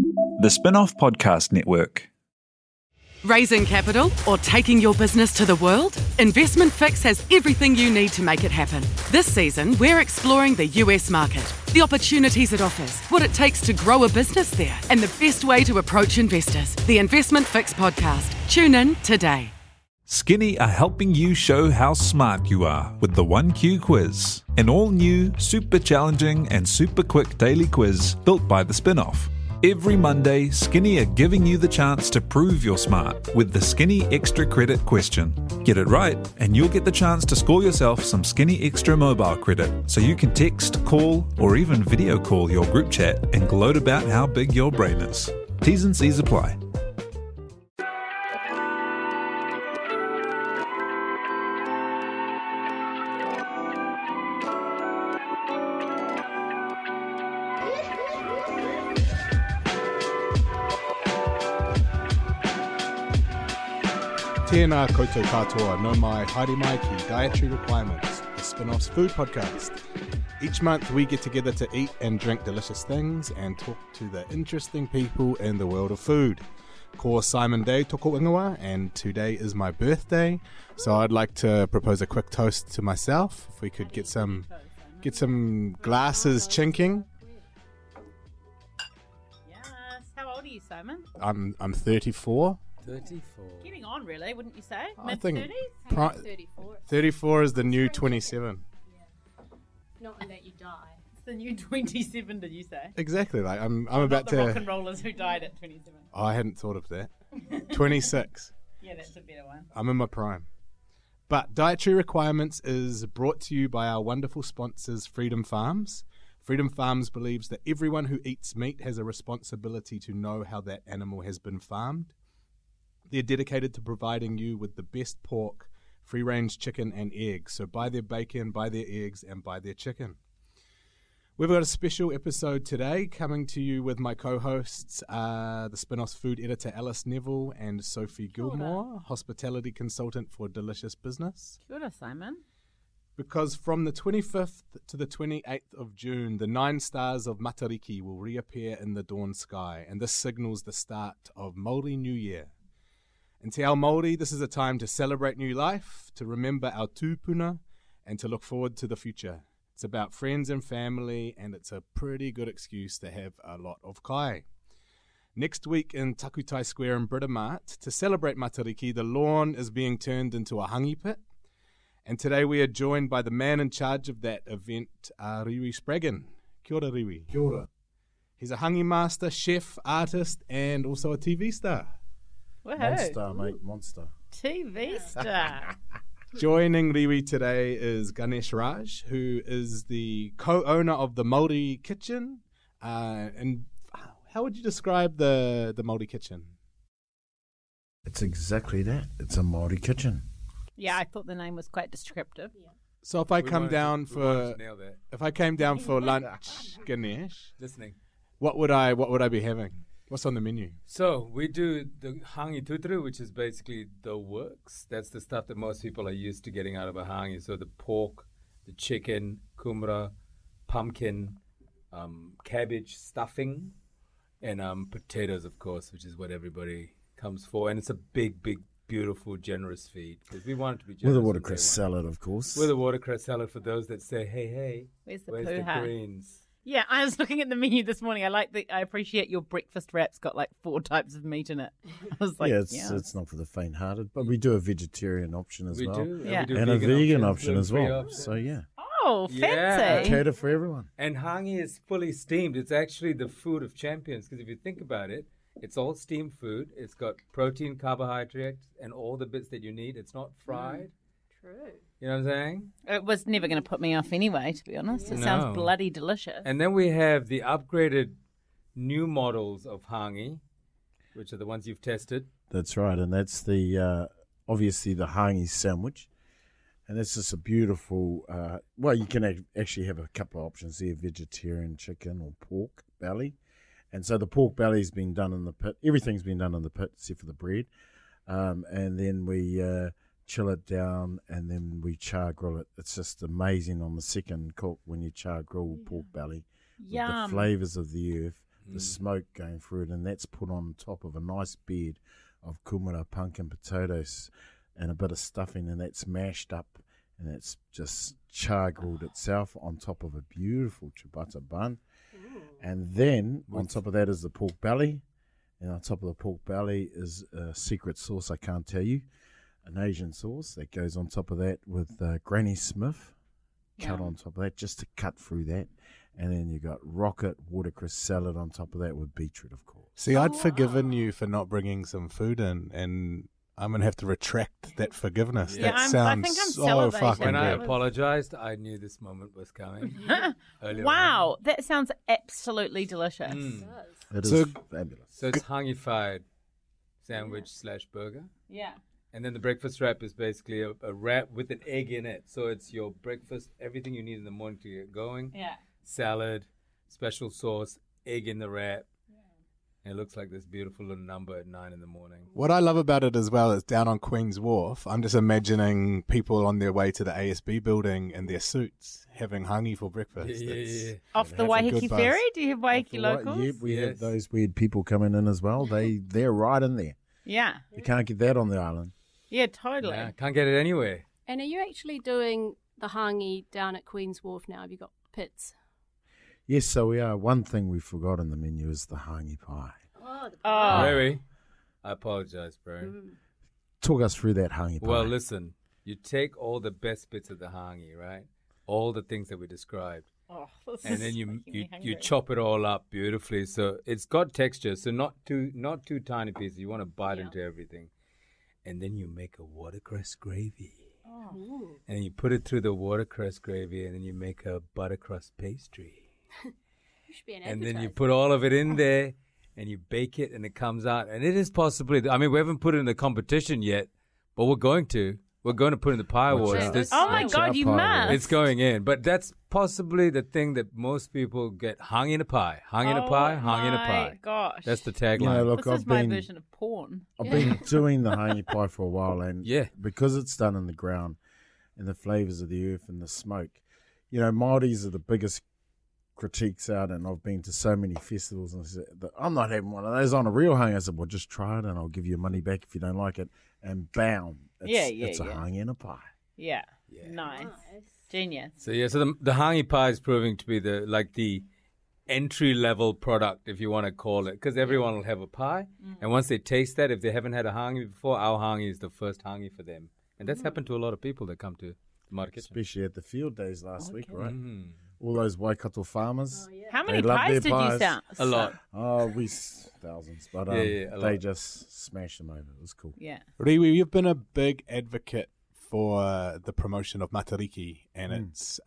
The Spin-off Podcast Network. Raising capital or taking your business to the world? Investment Fix has everything you need to make it happen. This season, we're exploring the US market, the opportunities it offers, what it takes to grow a business there, and the best way to approach investors. The Investment Fix podcast. Tune in today. Skinny are helping you show how smart you are with the 1Q quiz, an all-new, super challenging and super quick daily quiz built by the Spin-off. Every Monday, Skinny are giving you the chance to prove you're smart with the Skinny Extra Credit question. Get it right, and you'll get the chance to score yourself some Skinny Extra mobile credit so you can text, call, or even video call your group chat and gloat about how big your brain is. T's and C's apply. Tēnā koutou katoa, no mai, haere mai ki Dietary Requirements, the Spin-off's food podcast. Each month we get together to eat and drink delicious things and talk to the interesting people in the world of food. Ko Simon Day toko ingoa, and today is my birthday, so I'd like to propose a quick toast to myself. If we could get some glasses chinking. Yes. How old are you, Simon? I'm 34. 34. Getting on, really, wouldn't you say? I Mid think 30s? 34. 34 is the new 27. Not in that you die. It's the new 27, did you say? Exactly, like I'm Not about the rock to. and rollers who died at 27. Oh, I hadn't thought of that. 26. Yeah, that's a better one. I'm in my prime. But Dietary Requirements is brought to you by our wonderful sponsors, Freedom Farms. Freedom Farms believes that everyone who eats meat has a responsibility to know how that animal has been farmed. They're dedicated to providing you with the best pork, free-range chicken and eggs. So buy their bacon, buy their eggs, and buy their chicken. We've got a special episode today coming to you with my co-hosts, the Spin-off's food editor Alice Neville and Sophie Gilmore, hospitality consultant for Delicious Business. Kia ora, Simon. Because from the 25th to the 28th of June, the 9 stars of Matariki will reappear in the dawn sky, and this signals the start of Māori New Year. And Te Ao Māori, this is a time to celebrate new life, to remember our tūpuna, and to look forward to the future. It's about friends and family, and it's a pretty good excuse to have a lot of kai. Next week in Takutai Square in Britomart, to celebrate Matariki, the lawn is being turned into a hangi pit. And today we are joined by the man in charge of that event, Riwi Spraggan. Kia ora, Riwi. Kia ora. He's a hangi master, chef, artist, and also a TV star. Woohoo. Monster, mate, monster. TV star. Joining Riwi today is Ganesh Raj, who is the co-owner of the Māori Kitchen. And how would you describe the Māori Kitchen? It's exactly that. It's a Māori kitchen. Yeah, I thought the name was quite descriptive. So if I came down for lunch, Ganesh, Listening. what would I be having? What's on the menu? So we do the hangi tuturu, which is basically the works. That's the stuff that most people are used to getting out of a hangi. So the pork, the chicken, kumara, pumpkin, cabbage stuffing, and potatoes, of course, which is what everybody comes for. And it's a big, big, beautiful, generous feed because we want it to be generous. With a watercress salad, of course. With a watercress salad for those that say, hey, Where's the where's the poo-ha? greens? Yeah, I was looking at the menu this morning. I appreciate your breakfast wrap's got like 4 types of meat in it. I was like, it's not for the faint-hearted, but we do a vegetarian option as We well. do. Yeah. We do And a vegan option options, as well. gluten-free options. So, yeah. Oh, Yeah. fancy. Cater for everyone. And hangi is fully steamed. It's actually the food of champions because if you think about it, it's all steamed food. It's got protein, carbohydrates, and all the bits that you need. It's not fried. True. You know what I'm saying? It was never going to put me off anyway, to be honest. It sounds No. bloody delicious. And then we have the upgraded new models of hangi, which are the ones you've tested. That's right. And that's the, obviously, the hangi sandwich. And that's just a beautiful, you can actually have a couple of options there, vegetarian chicken or pork belly. And so the pork belly's been done in the pit. Everything's been done in the pit except for the bread. And then we chill it down and then we char grill it. It's just amazing on the second cook when you char grill pork belly. With the Yum. flavours of the earth, the smoke going through it, and that's put on top of a nice bed of kumara, pumpkin potatoes, and a bit of stuffing, and that's mashed up, and it's just char-grilled itself on top of a beautiful ciabatta bun. And then on top of that is the pork belly, and on top of the pork belly is a secret sauce I can't tell you, an Asian sauce that goes on top of that with Granny Smith cut on top of that just to cut through that. And then you got rocket watercress salad on top of that with beetroot, of course. See, I'd forgiven you for not bringing some food in, and I'm going to have to retract that forgiveness. Yeah, That I sounds think I'm so celebrating. fucking When I good. apologized, I knew this moment was coming. earlier Wow, that sounds absolutely delicious. It is So- fabulous. So it's hangi-fried sandwich / burger. Yeah. And then the breakfast wrap is basically a wrap with an egg in it. So it's your breakfast, everything you need in the morning to get going. Yeah. Salad, special sauce, egg in the wrap. And it looks like this beautiful little number at 9 in the morning. What I love about it as well is down on Queen's Wharf, I'm just imagining people on their way to the ASB building in their suits having hangi for breakfast. It's- Off the It has a Waiheke good buzz. Ferry? Do you have Waiheke locals? Yep, we have Yes. those weird people coming in as well. They're right in there. Yeah. You can't get that on the island. Yeah, totally. Nah, can't get it anywhere. And are you actually doing the hangi down at Queen's Wharf now? Have you got pits? Yes, so we are. One thing we forgot on the menu is the hangi pie. Oh. Very. I apologize, bro. Talk us through that hangi pie. Well, listen. You take all the best bits of the hangi, right? All the things that we described. Oh, this And is then you making me you hungry. chop it all up beautifully, so it's got texture. So not too tiny pieces. You want to bite into everything, and then you make a watercress gravy, and then you put it through the watercress gravy, and then you make a buttercrust pastry, You should be an and then you advertiser. put all of it in there, and you bake it, and it comes out, and it is possibly. I mean, we haven't put it in the competition yet, but we're going to. We're going to put it in the Pie Awards. out. This, Oh my Watch God, out, you Pie must. it's going in, but that's possibly the thing that most people get hung in a pie. Hung in a pie, hung in a my pie. Gosh. That's the you know, tagline. look, this is I've my been version of porn. I've been doing the hangi pie for a while, and Yeah. because it's done in the ground and the flavors of the earth and the smoke, you know, Māoris are the biggest critiques out, and I've been to so many festivals and said, I'm not having one of those on a real hangi. I said, well, just try it and I'll give you your money back if you don't like it. And bam, it's a hangi in a pie. Yeah. Nice. Genius. So the hangi pie is proving to be the entry level product, if you want to call it, because everyone will have a pie, and once they taste that, if they haven't had a hangi before, our hangi is the first hangi for them, and that's happened to a lot of people that come to the Mata Kitchen. Especially at the field days last week, right? Mm. All those Waikato farmers. How many They love pies their did you pies. sell? A lot. Oh, thousands, but Yeah, a they lot. just smashed them over. It was cool. Yeah. Riwi, you've been a big advocate for the promotion of Matariki and its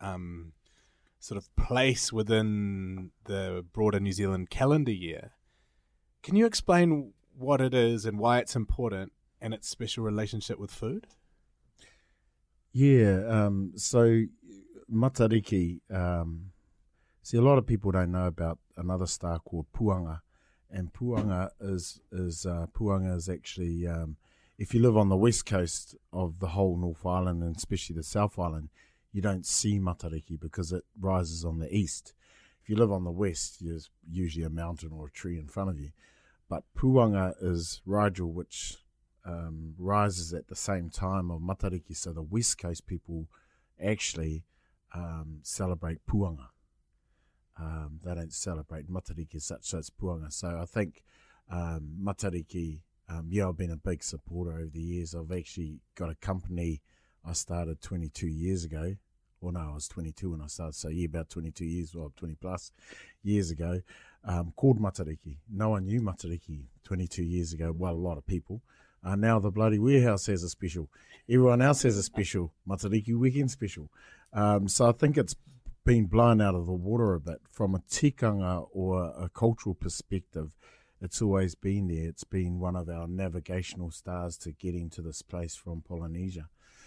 sort of place within the broader New Zealand calendar year. Can you explain what it is and why it's important and its special relationship with food? Yeah, so Matariki, see, a lot of people don't know about another star called Puanga, and Puanga is actually, if you live on the west coast of the whole North Island, and especially the South Island, you don't see Matariki because it rises on the east. If you live on the west, there's usually a mountain or a tree in front of you. But Puanga is Rigel, which rises at the same time of Matariki, so the west coast people actually celebrate Puanga. They don't celebrate Matariki as such, so it's Puanga. So I think Matariki, I've been a big supporter over the years. I've actually got a company I started 22 years ago. Well, no, I was 22 when I started, so about 22 years, 20 plus years ago, called Matariki. No one knew Matariki 22 years ago, well, a lot of people. Now the bloody warehouse has a special. Everyone else has a special, Matariki Weekend special. So I think it's been blown out of the water a bit. From a tikanga or a cultural perspective, it's always been there. It's been one of our navigational stars to getting to this place from Polynesia.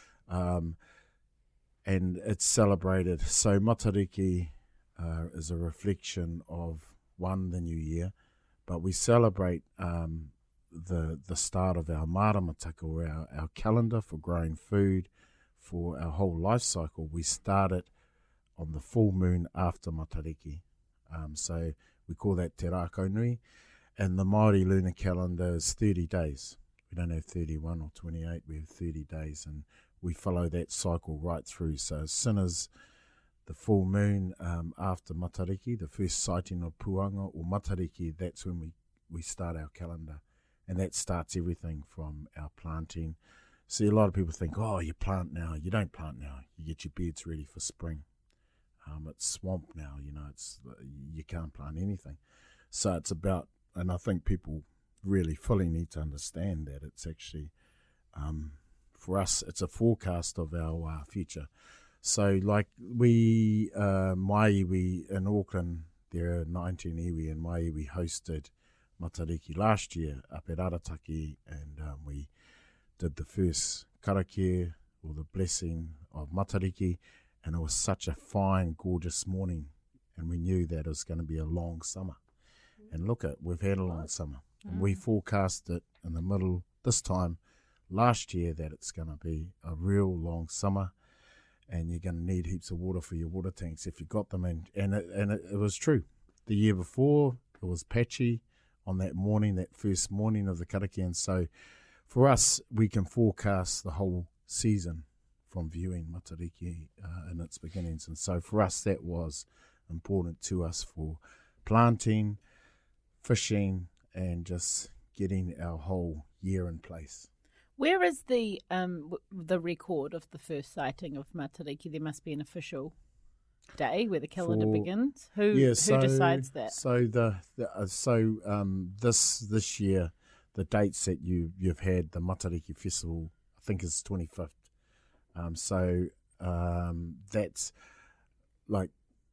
And it's celebrated. So Matariki is a reflection of, one, the new year, but we celebrate the start of our maramataka, or our calendar for growing food for our whole life cycle. We start it on the full moon after Matariki. So We call that Te Rākau Nui. And the Māori lunar calendar is 30 days. We don't have 31 or 28, we have 30 days. And we follow that cycle right through. So as soon as the full moon after Matariki, the first sighting of Puanga or Matariki, that's when we start our calendar. And that starts everything from our planting. See, a lot of people think, oh, you plant now. You don't plant now. You get your beds ready for spring. It's swamp now, you can't plant anything. So it's about, and I think people really fully need to understand that it's actually, for us, it's a forecast of our future. So like Maiiwi in Auckland, there are 19 iwi in Maiiwi hosted Matariki last year up at Arataki, and we did the first karakia, or the blessing of Matariki, and it was such a fine, gorgeous morning, and we knew that it was going to be a long summer. And look we've had a long summer. And we forecast it in the middle, this time last year, that it's going to be a real long summer, and you're going to need heaps of water for your water tanks if you got them. And it was true. The year before, it was patchy on that morning, that first morning of the karakia. And so for us, we can forecast the whole season from viewing Matariki in its beginnings. And so for us, that was important to us for planting, fishing, and just getting our whole year in place. Where is the record of the first sighting of Matariki? There must be an official day where the calendar begins. Who decides that? So this year, the dates that you've had the Matariki Festival, I think is 25th. That's like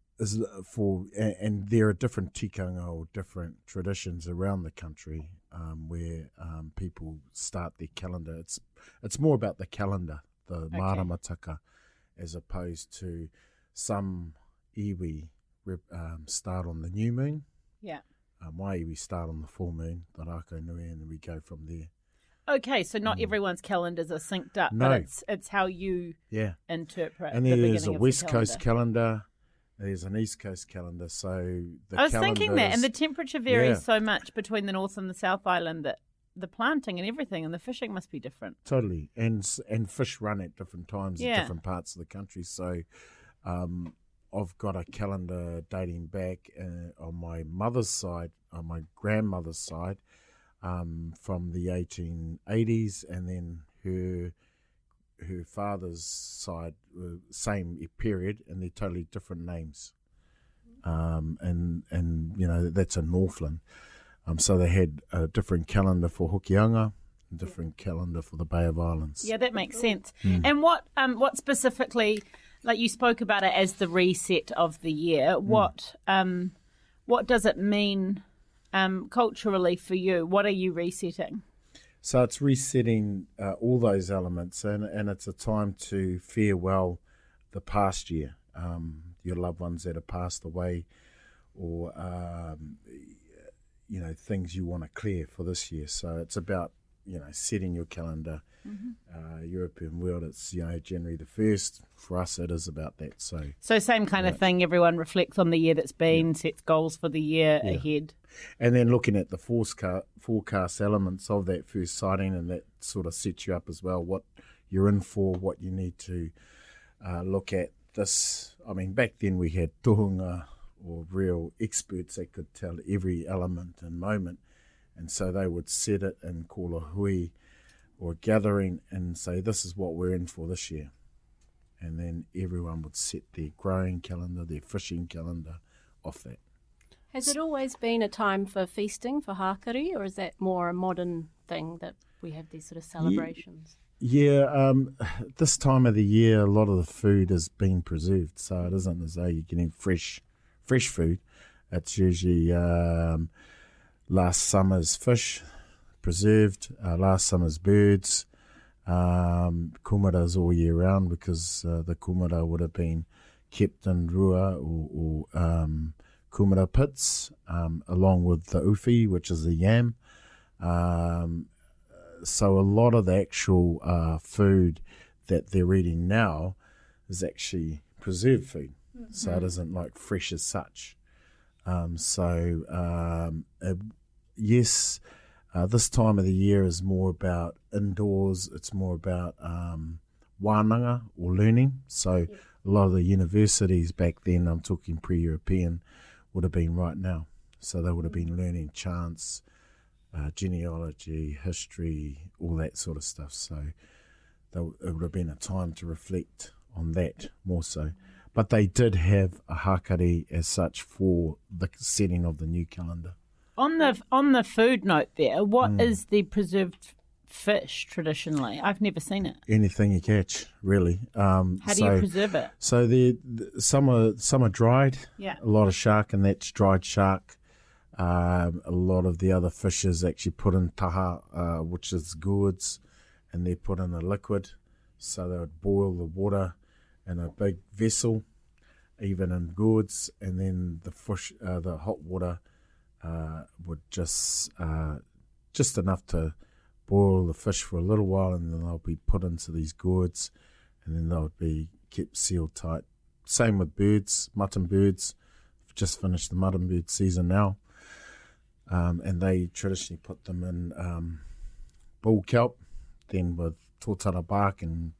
and there are different tikanga or different traditions around the country where people start their calendar. It's more about the calendar, the maramataka, as opposed to some iwi start on the new moon. Yeah. My iwi start on the full moon, the Rākau Nui, and then we go from there. Okay, so not everyone's calendars are synced up, no. But it's how you interpret and the beginning there's a of West the Coast calendar, there's an East Coast calendar, so I was thinking that, and the temperature varies so much between the North and the South Island that the planting and everything and the fishing must be different. Totally, and fish run at different times in different parts of the country, so I've got a calendar dating back on my mother's side, on my grandmother's side, from the 1880s, and then her father's side, same period, and they're totally different names. And that's in Northland. So they had a different calendar for Hokianga, a different calendar for the Bay of Islands. Yeah, that makes sense. And what specifically, like you spoke about it as the reset of the year, what does it mean culturally for you? What are you resetting? So it's resetting all those elements, and it's a time to farewell the past year, your loved ones that have passed away, or things you want to clear for this year. So it's about setting your calendar. European world, it's January the 1st. For us, it is about that. So same kind of thing. Everyone reflects on the year that's been, sets goals for the year ahead, and then looking at the forecast elements of that first sighting, and that sort of sets you up as well. What you're in for, what you need to look at. This, I mean, back then we had tohunga or real experts that could tell every element and moment, and so they would set it and call a hui or gathering and say, this is what we're in for this year. And then everyone would set their growing calendar, their fishing calendar off that. Has it always been a time for feasting, for hakari, or is that more a modern thing that we have these sort of celebrations? Yeah, this time of the year, a lot of the food is being preserved, so it isn't as though you're getting fresh food. It's usually last summer's fish, preserved, last summer's birds, kumaras all year round, because the kumara would have been kept in rua or kumara pits, along with the uwhi, which is the yam. So a lot of the actual food that they're eating now is actually preserved food, so it isn't like fresh as such. Yes, this time of the year is more about indoors. It's more about wānanga or learning. So a lot of the universities back then, I'm talking pre-European, would have been right now. So they would have been learning chants, genealogy, history, all that sort of stuff. So it would have been a time to reflect on that more so. But they did have a hakari as such for the setting of the new calendar. On the food note there, what is the preserved fish traditionally? I've never seen it. Anything you catch, really. How do you preserve it? So some are dried. Yeah. A lot of shark, and that's dried shark. A lot of the other fish is actually put in taha, which is gourds, and they're put in a liquid. So they would boil the water in a big vessel, even in gourds, and then the fish, the hot water would just enough to boil the fish for a little while, and then they'll be put into these gourds, and then they'll be kept sealed tight. Same with birds, mutton birds. I've just finished the mutton bird season now, and they traditionally put them in bull kelp, then with tōtara bark and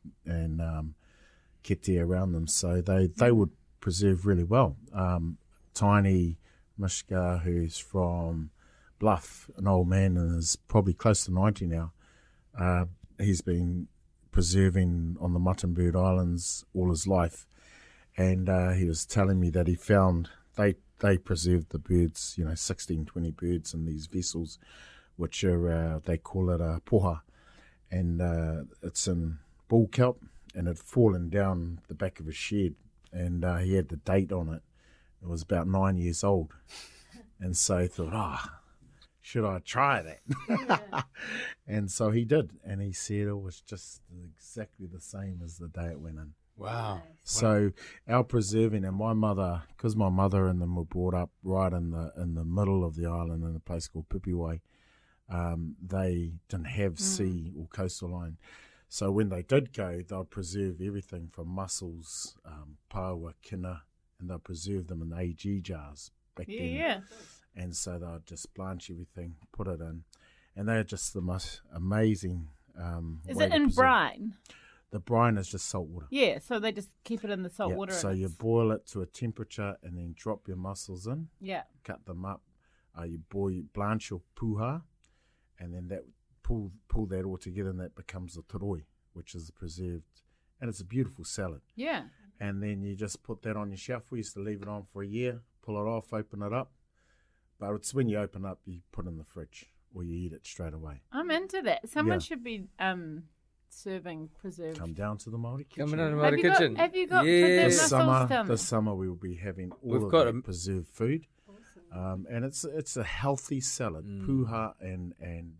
kete around them, so they would preserve really well. Tiny Mishka, who's from Bluff, an old man, and is probably close to 90 now. He's been preserving on the Muttonbird Islands all his life, and he was telling me that he found they preserved the birds, 16, 20 birds in these vessels, which are they call it a poha, and it's in bull kelp, and it had fallen down the back of his shed, and he had the date on it. It was about 9 years old. And so he thought, should I try that? Yeah. And so he did. And he said it was just exactly the same as the day it went in. Wow. So our preserving, and my mother, because my mother and them were brought up right in the middle of the island in a place called Pipiwai, they didn't have sea or coastal line. So when they did go, they'd preserve everything from mussels, paua, kina, and they'll preserve them in AG jars back then. Yeah. And so they'll just blanch everything, put it in, and they're just the most amazing. Is it in brine? The brine is just salt water. Yeah, so they just keep it in the salt water. So you boil it to a temperature and then drop your mussels in. Yeah. Cut them up. You blanch your puha, and then that pull that all together, and that becomes the toroi, which is preserved, and it's a beautiful salad. Yeah. And then you just put that on your shelf. We used to leave it on for a year, pull it off, open it up. But it's when you open up, you put it in the fridge or you eat it straight away. I'm into that. Someone should be serving preserved. Come down to the Māori kitchen. Coming down to the Māori kitchen. Have you got preserved mussels down? This summer we will be having all of that preserved food. Awesome. And it's a healthy salad, puha and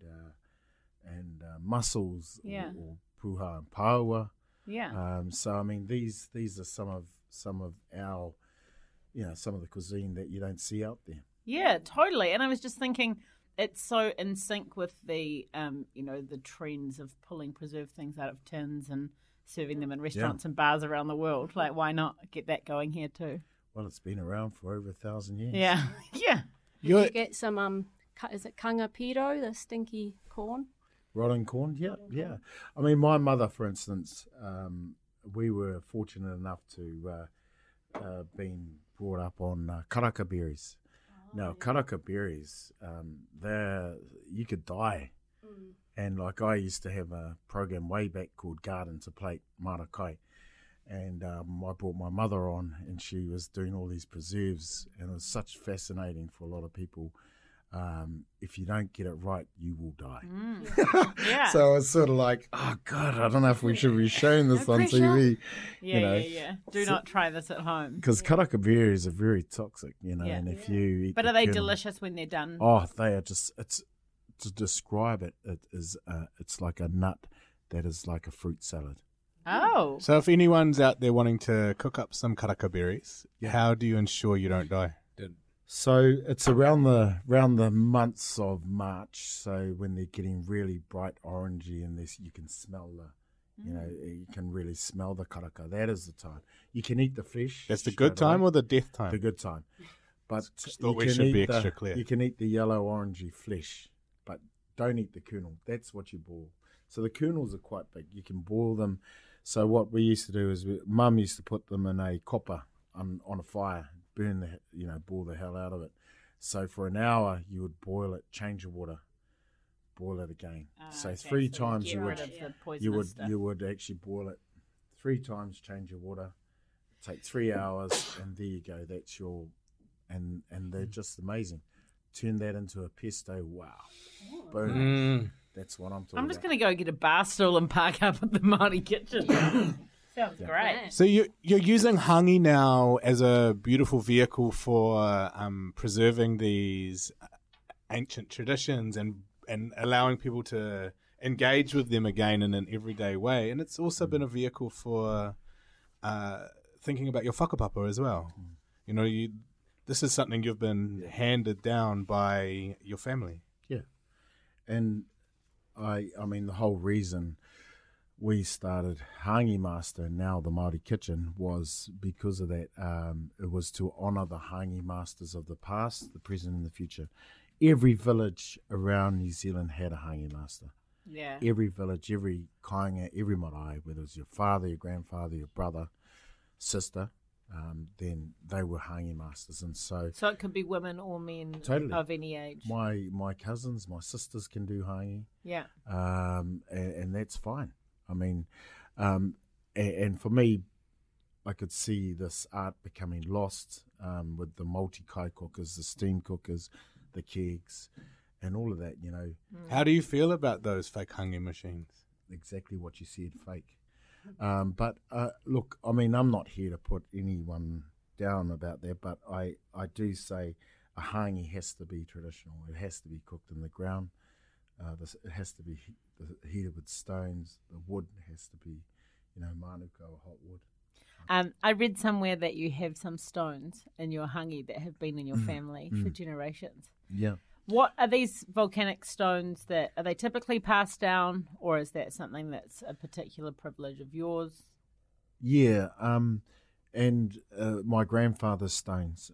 mussels, or puha and paua. Yeah. So I mean, these are some of our, some of the cuisine that you don't see out there. Yeah, totally. And I was just thinking, it's so in sync with the, the trends of pulling preserved things out of tins and serving them in restaurants and bars around the world. Like, why not get that going here too? Well, it's been around for over 1,000 years. Yeah, yeah. You get some, is it kangapiro, the stinky corn? Rotting corn, yeah. I mean, my mother, for instance, we were fortunate enough to been brought up on karaka berries. Now, karaka berries, you could die. And like I used to have a program way back called Garden to Plate Marakai. And I brought my mother on, and she was doing all these preserves. And it was such fascinating for a lot of people. If you don't get it right, you will die. Yeah. So it's sort of like, oh God, I don't know if we should be showing this on TV. Yeah. Do not try this at home. Because karaka berries are very toxic, and if you eat But are they delicious when they're done? Oh, they are just, to describe it, it's like a nut that is like a fruit salad. Oh. So if anyone's out there wanting to cook up some karaka berries, how do you ensure you don't die? So it's around the months of March. So when they're getting really bright orangey, and this, you can smell you can really smell the karaka. That is the time. You can eat the flesh. That's the good time or the death time? The good time. But Just thought we should be extra clear. You can eat the yellow orangey flesh, but don't eat the kernel. That's what you boil. So the kernels are quite big. You can boil them. So what we used to do is, Mum used to put them in a copper on a fire, boil the hell out of it. So for an hour you would boil it, change the water, boil it again. So okay, 3 so times get you rid would of the poisonous stuff. you would actually boil it 3 times, change your water, take 3 hours, and there you go. That's your and they're just amazing. Turn that into a pesto. Wow, boom. That's what I'm talking about. I'm just going to go get a bar stool and park up at the Māori kitchen. Sounds great. So you're using hangi now as a beautiful vehicle for preserving these ancient traditions and allowing people to engage with them again in an everyday way. And it's also been a vehicle for thinking about your whakapapa as well. This is something you've been handed down by your family. Yeah. And I mean, the whole reason we started Hangi Master, now the Māori Kitchen, was because of that. It was to honour the Hangi Masters of the past, the present and the future. Every village around New Zealand had a Hangi Master. Yeah. Every village, every kainga, every marae, whether it was your father, your grandfather, your brother, sister, then they were Hangi Masters. And so it could be women or men of any age. My cousins, my sisters can do Hangi. Yeah. And that's fine. I mean, and for me, I could see this art becoming lost with the multi-kai cookers, the steam cookers, the kegs, and all of that, How do you feel about those fake hangi machines? Exactly what you said, fake. But look, I mean, I'm not here to put anyone down about that, but I do say a hangi has to be traditional. It has to be cooked in the ground. It has to be heated with stones. The wood has to be, manuka or hot wood. I read somewhere that you have some stones in your hangi that have been in your family for generations. Yeah. What are these volcanic stones are they typically passed down, or is that something that's a particular privilege of yours? Yeah, and my grandfather's stones.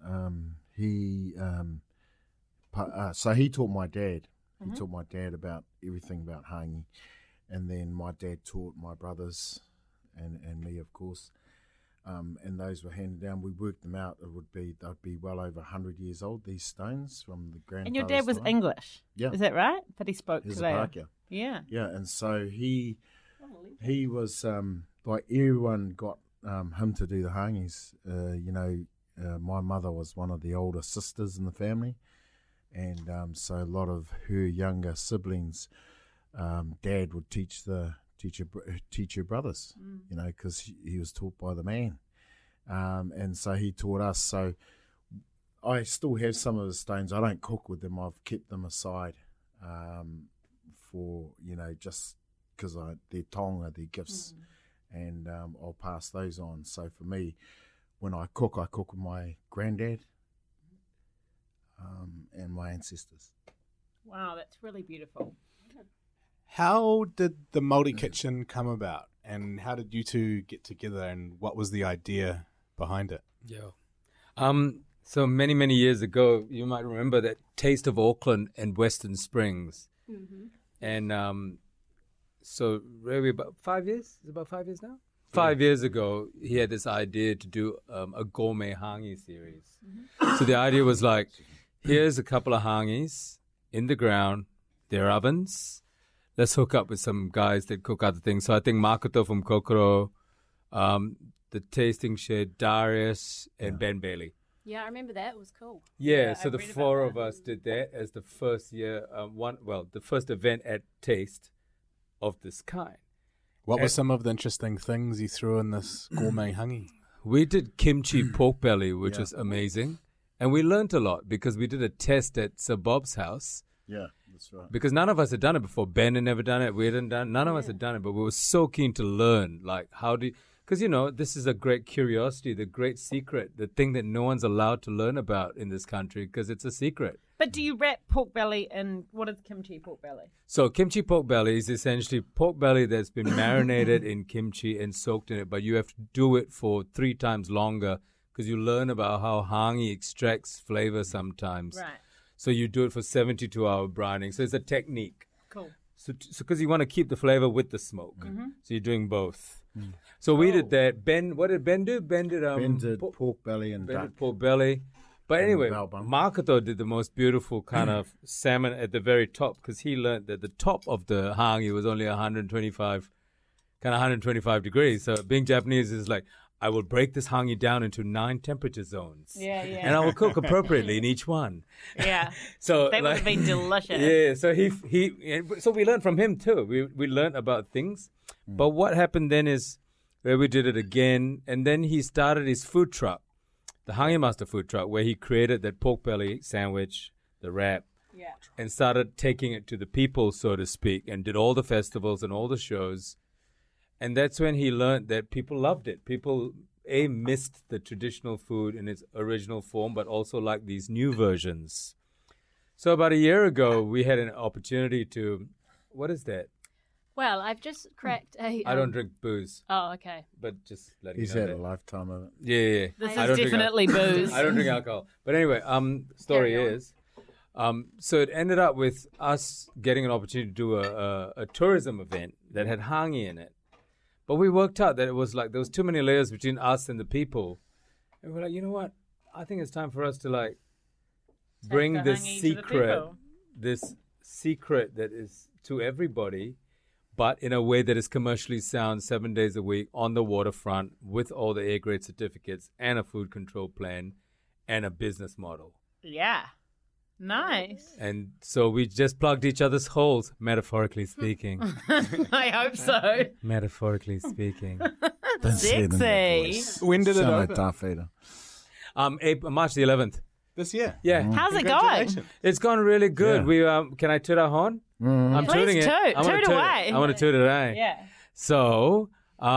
So he taught my dad. He taught my dad about everything about hangi, and then my dad taught my brothers and me, of course. And those were handed down. We worked them out. They'd be well over 100 years old, these stones from the grandfather's And your dad was time. English, yeah, is that right? But he spoke He's to a Pākehā. Yeah. Yeah, and so he was like everyone got him to do the hangis. My mother was one of the older sisters in the family, and so a lot of her younger siblings, Dad would teach your brothers, because he was taught by the man, and so he taught us. So I still have some of the stones. I don't cook with them. I've kept them aside for just because they're tonga, they're gifts, and I'll pass those on. So for me, when I cook with my granddad and my ancestors. Wow, that's really beautiful. How did the Māori Kitchen come about, and how did you two get together, and what was the idea behind it? Yeah. So many years ago, you might remember that Taste of Auckland and Western Springs. Mm-hmm. And so really about 5 years? Is it about 5 years now? 5 years ago, he had this idea to do a gourmet hangi series. Mm-hmm. So the idea was like, here's a couple of hangis in the ground. They're ovens. Let's hook up with some guys that cook other things. So I think Makoto from Kokoro, the tasting shed, Darius, and Ben Bailey. Yeah, I remember that. It was cool. Yeah, so the 4 of us did that as the first year, the first event at Taste of this kind. What were some of the interesting things you threw in this gourmet hangi? We did kimchi pork belly, which was amazing. And we learned a lot because we did a test at Sir Bob's house. Yeah, that's right. Because none of us had done it before. Ben had never done it. We hadn't done it. None of us had done it. But we were so keen to learn, like, how do you... Because, this is a great curiosity, the great secret, the thing that no one's allowed to learn about in this country because it's a secret. But do you wrap pork belly in... What is kimchi pork belly? So kimchi pork belly is essentially pork belly that's been marinated in kimchi and soaked in it, but you have to do it for 3 times longer because you learn about how hangi extracts flavor sometimes. Right. So you do it for 72-hour brining. So it's a technique. Cool. So because you want to keep the flavor with the smoke. So you're doing both. So we did that. Ben, what did Ben do? Ben did pork belly and Ben duck. did pork belly. But anyway, bell bun. Makoto did the most beautiful kind of salmon at the very top, because he learned that the top of the hangi was only 125 degrees. So being Japanese is like, I will break this hangi down into 9 temperature zones. Yeah, yeah. And I will cook appropriately in each one. Yeah. So That would have been delicious. Yeah, so so we learned from him too. We learned about things. But what happened then is where we did it again, and then he started his food truck, the Hangi Master food truck, where he created that pork belly sandwich, the wrap, and started taking it to the people, so to speak, and did all the festivals and all the shows. And that's when he learned that people loved it. People, missed the traditional food in its original form, but also liked these new versions. So about a year ago, we had an opportunity to, what is that? Well, I've just cracked a... I don't drink booze, Oh, okay. but just letting He's you know had a that. lifetime of it. Yeah. This I is don't drink definitely booze. I don't drink alcohol. But anyway, story Carry on. is, so it ended up with us getting an opportunity to do a tourism event that had hangi in it. But we worked out that it was like there was too many layers between us and the people. And we're like, you know what? I think it's time for us to like bring the this hangi to the secret, people. this secret that is to everybody, but in a way that is commercially sound 7 days a week on the waterfront with all the A grade certificates and a food control plan and a business model. Yeah. Nice. And so we just plugged each other's holes, metaphorically speaking. I hope so. Metaphorically speaking. Don't say it in that Sexy. voice. When did it Sound like open? Darth Vader. March the 11th. This year. Yeah. How's it going? Congratulations. It's gone really good. Yeah. We can I toot our horn? I'm Please tooting it. toot. I wanna Toot toot away. it. I want to toot it away. Yeah. So,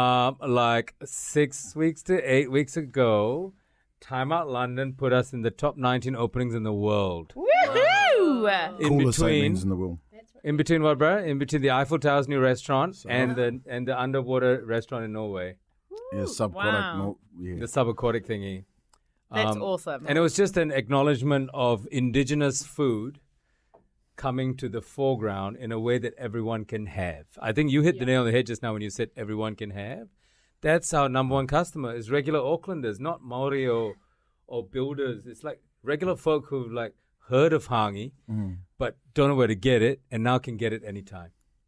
like 6 weeks to 8 weeks ago, Time Out London put us in the top 19 openings in the world. Woohoo! In Coolest between, openings in the world. in between what, bro? In between the Eiffel Tower's new restaurant and the underwater restaurant in Norway, Yeah, subaquatic. Wow. Yeah. the subaquatic thingy. That's awesome. And it was just an acknowledgement of indigenous food coming to the foreground in a way that everyone can have. I think you hit the nail on the head just now when you said everyone can have. That's our number one customer is regular Aucklanders, not Maori or builders. It's like regular folk who've like heard of hangi, but don't know where to get it and now can get it anytime.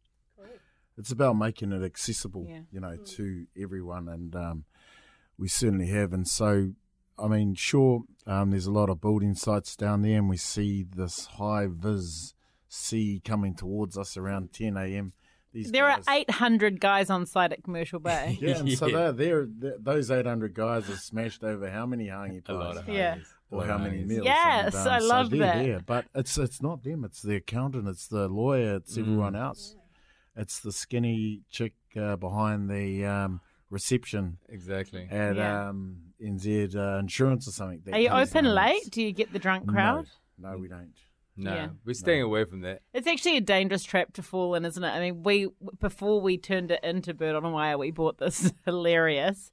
It's about making it accessible, Yeah. to everyone, and we certainly have. And so, I mean, sure, there's a lot of building sites down there, and we see this high-vis sea coming towards us around 10 a.m. There are 800 guys on site at Commercial Bay. Yeah, and so they're those 800 guys are smashed over how many hangi A lot pies of Yeah. hangis. or how many meals. Yes, and, I so love they're that. there. But it's not them. It's the accountant. It's the lawyer. It's everyone else. It's the skinny chick behind the reception Exactly. at Yeah. NZ Insurance or something. that Are you comes open down. late? Do you get the drunk crowd? No, we don't. No, Yeah. we're staying away from that. It's actually a dangerous trap to fall in, isn't it? I mean, before we turned it into Bird on a Wire, we bought this hilarious,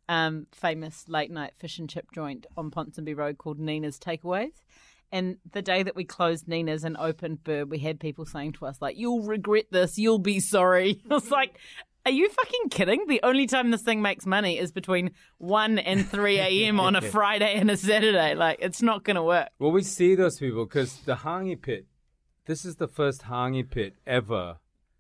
famous late night fish and chip joint on Ponsonby Road called Nina's Takeaways. And the day that we closed Nina's and opened Bird, we had people saying to us, like, "You'll regret this. You'll be sorry." I was like, are you fucking kidding? The only time this thing makes money is between 1 and 3 a.m. on a Friday and a Saturday. Like, it's not going to work. Well, we see those people because the hangi pit, this is the first hangi pit ever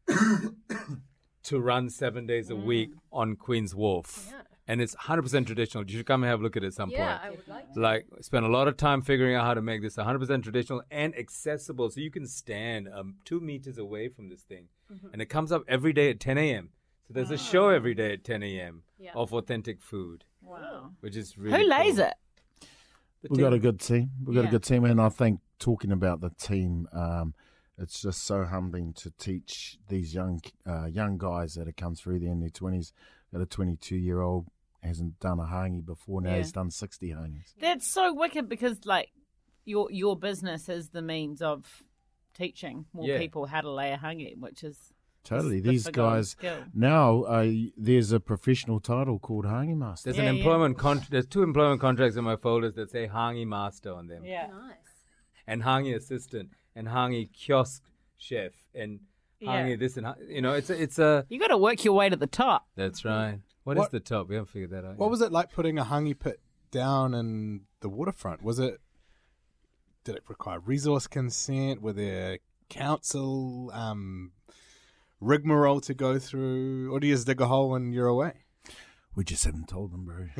to run 7 days a week on Queen's Wharf. And it's 100% traditional. You should come and have a look at it at some Yeah, point. I would like to. Like, spend a lot of time figuring out how to make this 100% traditional and accessible so you can stand 2 meters away from this thing. And it comes up every day at 10 a.m. So there's a show every day at 10 a.m. Yeah. of authentic food, Wow. which is really Who lays cool. it? The We've got team. a good team. We've got Yeah. a good team, and I think talking about the team, it's just so humbling to teach these young guys that have come through there in their 20s. Got a 22-year-old hasn't done a hangi before. Now Yeah. he's done 60 hangis. That's so wicked because, like, your business is the means of teaching more Yeah. people how to lay a hangi, which is Totally. the These forgotten guys skill. now, there's a professional title called Hangi Master. There's an employment there's 2 employment contracts in my folders that say Hangi Master on them. Yeah. Nice. And Hangi Assistant and Hangi Kiosk Chef and Hangi this and it's a You got to work your way to the top. That's right. What is the top? We haven't figured that out. What was it like putting a hangi pit down in the waterfront? Did it require resource consent? Were there council rigmarole to go through? Or do you just dig a hole and you're away? We just haven't told them, bro.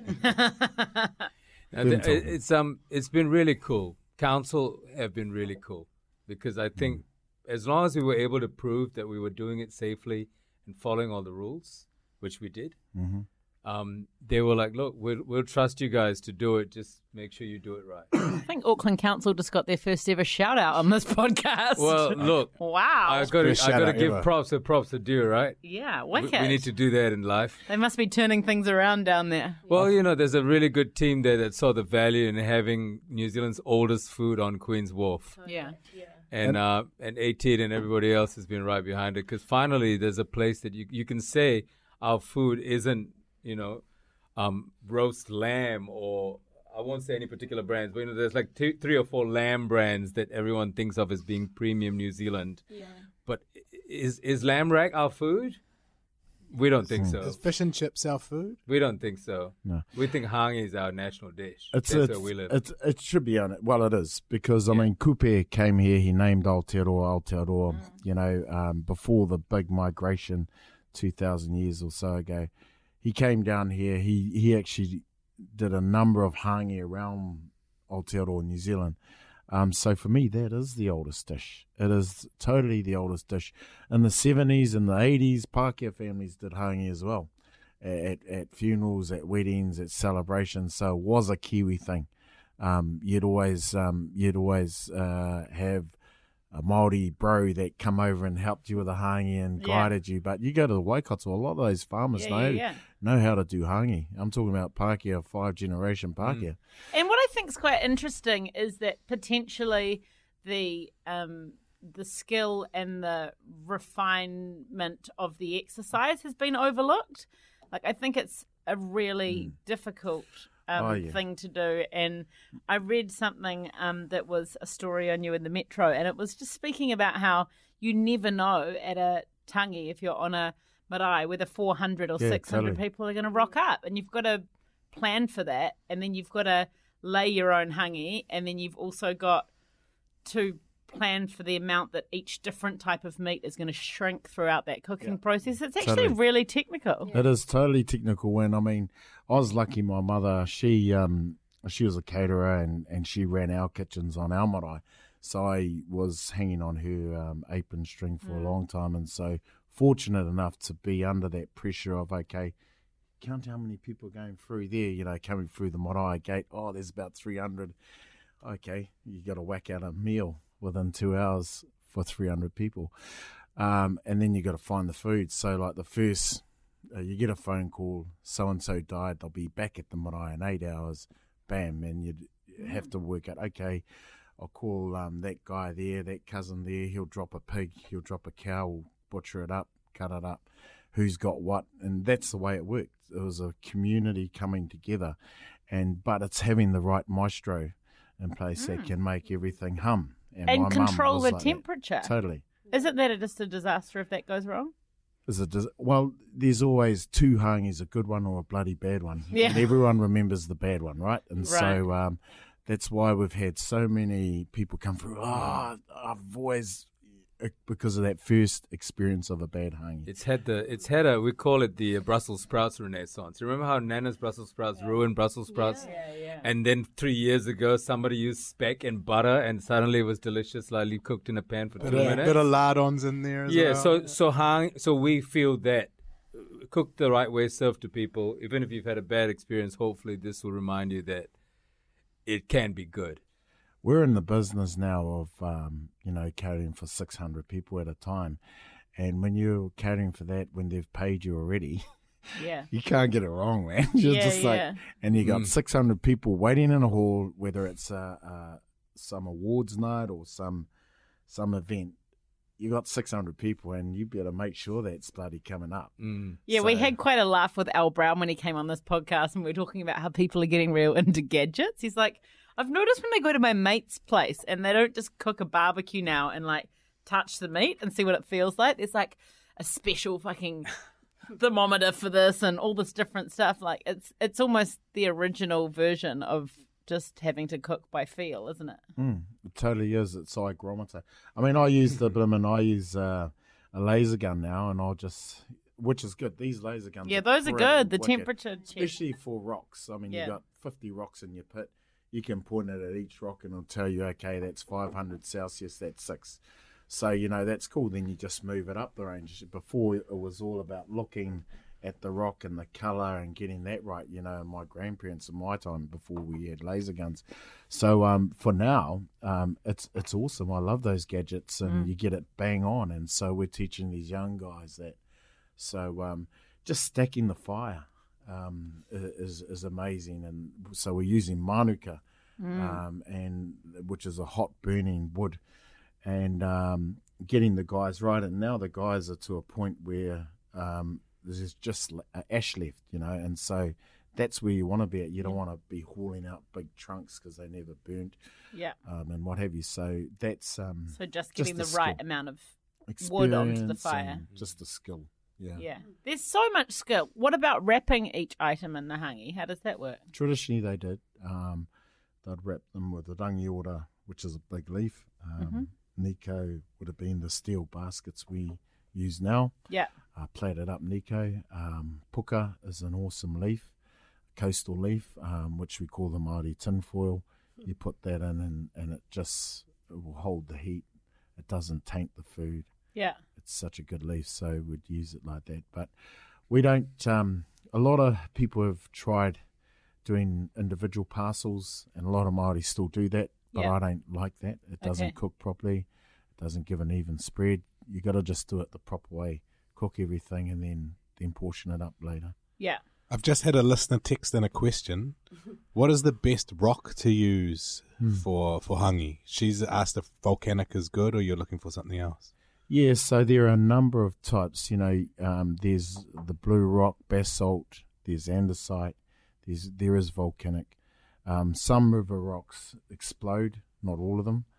It's been really cool. Council have been really cool because I think as long as we were able to prove that we were doing it safely and following all the rules, which we did, they were like, look, we'll trust you guys to do it. Just make sure you do it right. I think Auckland Council just got their first ever shout out on this podcast. Well, look, wow. I got First to shout out give ever. props where props are due, right? Yeah, We wicked. need to do that in life. They must be turning things around down there. Well, there's a really good team there that saw the value in having New Zealand's oldest food on Queen's Wharf. Yeah. And 18 and everybody else has been right behind it because finally there's a place that you can say our food isn't, roast lamb or I won't say any particular brands, but there's like 3 or 4 lamb brands that everyone thinks of as being premium New Zealand. Yeah. But is lamb rack our food? We don't think so. Is fish and chips our food? We don't think so. No. We think hangi is our national dish. It's That's where we live. It should be on it. Well, it is because I mean, Kupe came here. He named Aotearoa, before the big migration, 2,000 years or so ago. He came down here. He actually did a number of hangi around Aotearoa, New Zealand. So for me, that is the oldest dish. It is totally the oldest dish. In the 70s and the 80s, Pākehā families did hangi as well, at funerals, at weddings, at celebrations. So it was a Kiwi thing. You'd always have a Māori bro that come over and helped you with the hangi and guided you. But you go to the Waikato, a lot of those farmers know how to do hangi. I'm talking about Pākehā, 5-generation Pākehā. And what I think is quite interesting is that potentially the skill and the refinement of the exercise has been overlooked. Like, I think it's a really difficult thing to do. And I read something that was a story on you in the Metro, and it was just speaking about how you never know at a tangi if you're on a marae whether 400 or 600 people are going to rock up, and you've got to plan for that, and then you've got to lay your own hangi, and then you've also got to plan for the amount that each different type of meat is going to shrink throughout that cooking process. It's actually really technical. It is totally technical. And I mean, I was lucky. My mother, she was a caterer and she ran our kitchens on our marae. So I was hanging on her apron string for a long time, and so fortunate enough to be under that pressure of, okay, count how many people are going through there, coming through the marae gate. Oh, there's about 300. Okay, you got to whack out a meal within 2 hours for 300 people. And then you got to find the food. So like the first, you get a phone call, so-and-so died, they'll be back at the marae in 8 hours, bam, and you'd have to work out, okay, I'll call that guy there, that cousin there, he'll drop a pig, he'll drop a cow, we'll butcher it up, cut it up, who's got what, and that's the way it worked. It was a community coming together, but it's having the right maestro in place that can make everything hum. And my mum control was the like temperature. that. Totally. Isn't that just a disaster if that goes wrong? Well, there's always 2 hangis, a good one or a bloody bad one. Yeah. And everyone remembers the bad one, right? And so that's why we've had so many people come through, I've always, because of that first experience of a bad hangi. It's had a we call it the Brussels sprouts renaissance. Remember how Nana's Brussels sprouts ruined Brussels sprouts? Yeah. And then 3 years ago, somebody used speck and butter, and suddenly it was delicious, lightly cooked in a pan for 2 minutes. Bit of lardons in there as well. So we feel that cooked the right way, served to people. Even if you've had a bad experience, hopefully this will remind you that it can be good. We're in the business now of, catering for 600 people at a time. And when you're catering for that, when they've paid you already, you can't get it wrong, man. You're and you got 600 people waiting in a hall, whether it's some awards night or some event. you got 600 people, and you better make sure that's bloody coming up. Yeah, we had quite a laugh with Al Brown when he came on this podcast, and we were talking about how people are getting real into gadgets. He's like, I've noticed when I go to my mate's place and they don't just cook a barbecue now and like touch the meat and see what it feels like. There's like a special fucking thermometer for this and all this different stuff. Like it's almost the original version of just having to cook by feel, isn't it? It totally is. It's hygrometer. I mean, I use I use a laser gun now, and which is good. These laser guns, those are good. The wicked, temperature check. especially for rocks. I mean, you got 50 rocks in your pit. You can point it at each rock, and it'll tell you, okay, that's 500 Celsius, that's 6. So that's cool. Then you just move it up the range. Before it was all about looking at the rock and the colour and getting that right, my grandparents in my time before we had laser guns. So for now, it's awesome. I love those gadgets, and you get it bang on. And so we're teaching these young guys that. So just stacking the fire is amazing. And so we're using manuka, and which is a hot burning wood, and getting the guys right. And now the guys are to a point where there's just ash left, and so that's where you want to be at. You don't want to be hauling out big trunks because they never burnt, and what have you. So that's so just getting the right amount of wood onto the fire, just the skill. Yeah, there's so much skill. What about wrapping each item in the hangi? How does that work? Traditionally, they did. They'd wrap them with a rangiora, which is a big leaf. Nico would have been the steel baskets we use now. Yeah. Plaited up Nico. Puka is an awesome leaf, coastal leaf, which we call the Māori tinfoil. You put that in, and it will hold the heat. It doesn't taint the food. Yeah. It's such a good leaf, so we'd use it like that. But we don't. A lot of people have tried doing individual parcels, and a lot of Māori still do that. But I don't like that. It doesn't cook properly. It doesn't give an even spread. You got to just do it the proper way. Cook everything and then portion it up later. Yeah. I've just had a listener text in a question. What is the best rock to use for hangi? She's asked if volcanic is good, or you're looking for something else. Yeah, so there are a number of types. There's the blue rock, basalt. There's andesite. There is volcanic. Some river rocks explode, not all of them.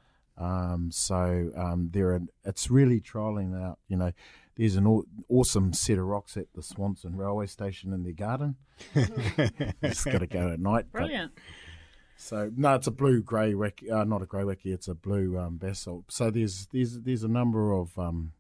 It's really trialing out. There's an awesome set of rocks at the Swanson railway station in their garden. Just got to go at night. Brilliant. It's a blue grey weki, not a grey weki. It's a blue basalt. So there's a number of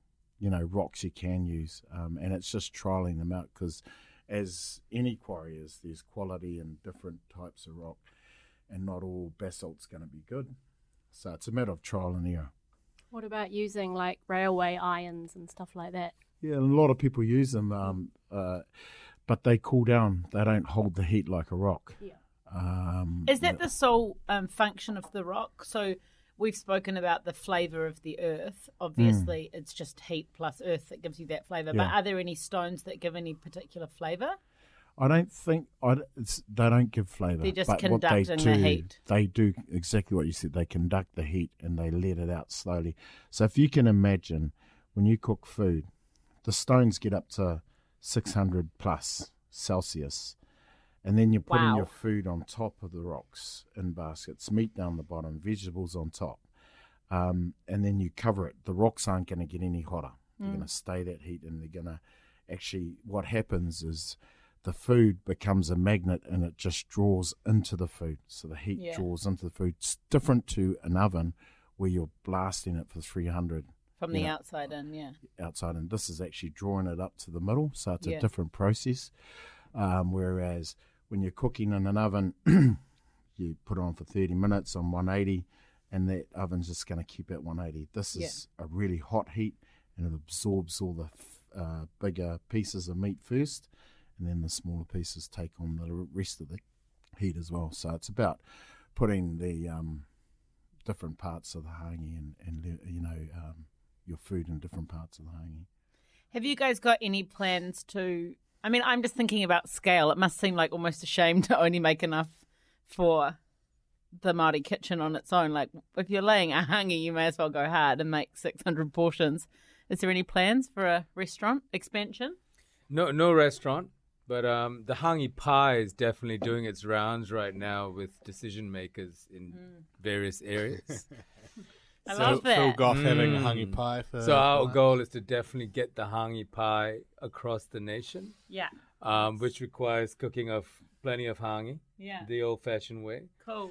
rocks you can use, and it's just trialing them out because, as any quarry is, there's quality in different types of rock, and not all basalt's going to be good. So it's a matter of trial and error. What about using like railway irons and stuff like that? Yeah, a lot of people use them, but they cool down. They don't hold the heat like a rock. Yeah. Is that the sole function of the rock? So we've spoken about the flavour of the earth. Obviously, it's just heat plus earth that gives you that flavour. Yeah. But are there any stones that give any particular flavour? I don't think they don't give flavour. They're just but conducting what they do, the heat. They do exactly what you said. They conduct the heat and they let it out slowly. So if you can imagine, when you cook food, the stones get up to 600 plus Celsius, and then you're putting your food on top of the rocks in baskets, meat down the bottom, vegetables on top, and then you cover it. The rocks aren't going to get any hotter. They're going to stay that heat, and they're going to actually. What happens is, the food becomes a magnet and it just draws into the food. So the heat draws into the food. It's different to an oven where you're blasting it for 300. From the outside in, Outside in. This is actually drawing it up to the middle. So it's a different process. Whereas when you're cooking in an oven, you put it on for 30 minutes on 180 and that oven's just going to keep at 180. This is a really hot heat and it absorbs all the bigger pieces of meat first. And then the smaller pieces take on the rest of the heat as well. So it's about putting the different parts of the hangi and your food in different parts of the hangi. Have you guys got any plans to... I mean, I'm just thinking about scale. It must seem like almost a shame to only make enough for the Māori kitchen on its own. Like, if you're laying a hangi, you may as well go hard and make 600 portions. Is there any plans for a restaurant expansion? No restaurant, but the hangi pie is definitely doing its rounds right now with decision makers in various areas. I love that. Phil Goff having a hangi pie for. So our goal is to definitely get the hangi pie across the nation, Yeah. which requires cooking of plenty of hangi, Yeah. the old-fashioned way. Cool.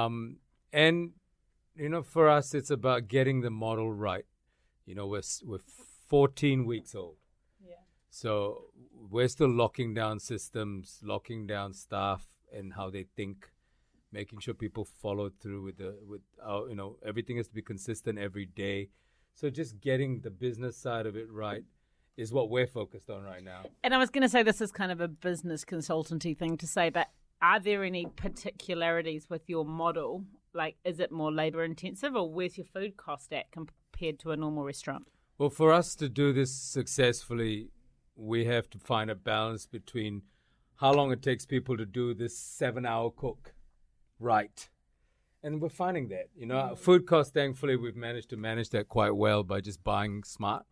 And for us, it's about getting the model right. We're 14 weeks old. Yeah. So we're still locking down systems, locking down staff and how they think, making sure people follow through with our, everything has to be consistent every day. So just getting the business side of it right is what we're focused on right now. And I was going to say this is kind of a business consultancy thing to say, but are there any particularities with your model? Like, is it more labor intensive, or where's your food cost at compared to a normal restaurant? Well, for us to do this successfully, we have to find a balance between how long it takes people to do this 7-hour cook right. And we're finding that, food costs, thankfully, we've managed to manage that quite well by just buying smart.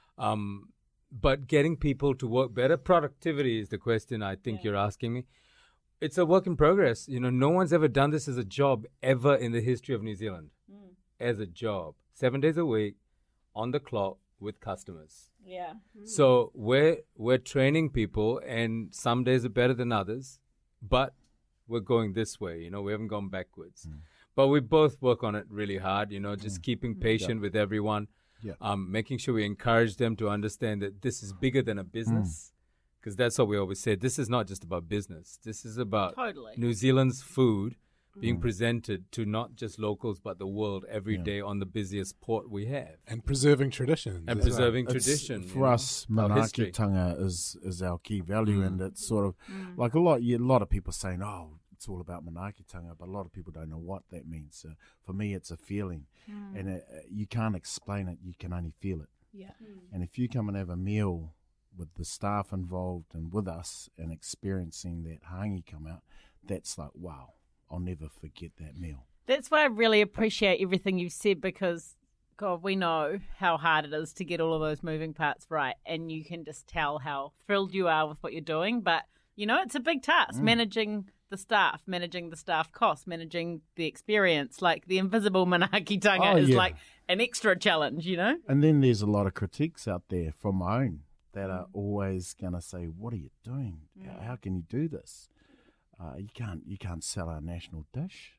But getting people to work better, productivity is the question I think you're asking me. It's a work in progress. No one's ever done this as a job ever in the history of New Zealand. As a job, 7 days a week, on the clock with customers. Yeah. So we're training people, and some days are better than others, but we're going this way. We haven't gone backwards. But we both work on it really hard. Just keeping patient with everyone. Yeah. Making sure we encourage them to understand that this is bigger than a business, because that's what we always say. This is not just about business. This is about New Zealand's food being presented to not just locals but the world every day on the busiest port we have. And preserving tradition. And preserving tradition. For us, manaakitanga is our key value, and it's sort of like a lot of people saying, oh, it's all about manaakitanga, but a lot of people don't know what that means. So for me, it's a feeling, and you can't explain it. You can only feel it. Yeah. And if you come and have a meal with the staff involved and with us and experiencing that hangi come out, that's like, wow, I'll never forget that meal. That's why I really appreciate everything you've said, because, God, we know how hard it is to get all of those moving parts right, and you can just tell how thrilled you are with what you're doing. But, it's a big task, managing the staff costs, managing the experience. Like, the invisible manaakitanga is like an extra challenge, And then there's a lot of critiques out there from my own that are always going to say, what are you doing? How can you do this? You can't sell our national dish.